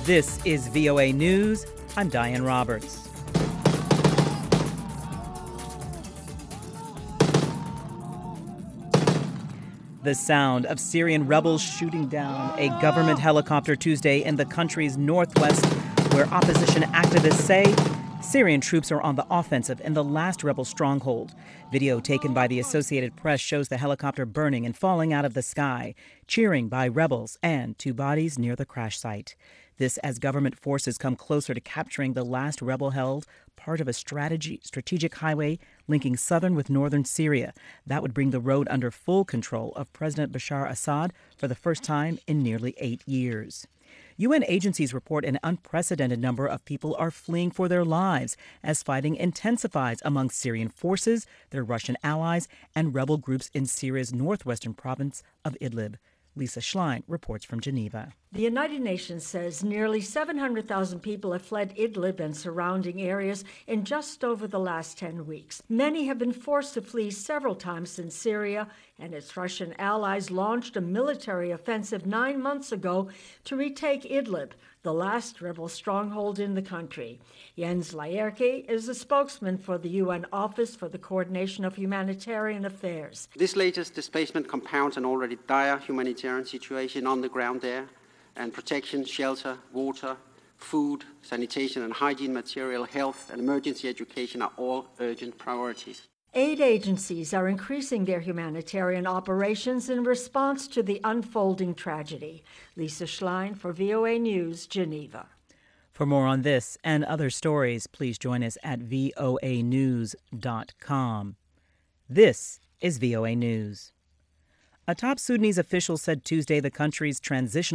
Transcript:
This is VOA News. I'm Diane Roberts. The sound of Syrian rebels shooting down a government helicopter Tuesday in the country's northwest, where opposition activists say Syrian troops are on the offensive in the last rebel stronghold. Video taken by the Associated Press shows the helicopter burning and falling out of the sky, cheering by rebels and two bodies near the crash site. This as government forces come closer to capturing the last rebel-held part of a strategic highway linking southern with northern Syria. That would bring the road under full control of President Bashar Assad for the first time in nearly 8 years. UN agencies report an unprecedented number of people are fleeing for their lives as fighting intensifies among Syrian forces, their Russian allies, and rebel groups in Syria's northwestern province of Idlib. Lisa Schlein reports from Geneva. The United Nations says nearly 700,000 people have fled Idlib and surrounding areas in just over the last 10 weeks. Many have been forced to flee several times since Syria and its Russian allies launched a military offensive 9 months ago to retake Idlib, the last rebel stronghold in the country. Jens Laerke is the spokesman for the UN Office for the Coordination of Humanitarian Affairs. This latest displacement compounds an already dire humanitarian situation on the ground there, and protection, shelter, water, food, sanitation and hygiene material, health and emergency education are all urgent priorities. Aid agencies are increasing their humanitarian operations in response to the unfolding tragedy. Lisa Schlein for VOA News, Geneva. For more on this and other stories, please join us at voanews.com. This is VOA News. A top Sudanese official said Tuesday the country's transitional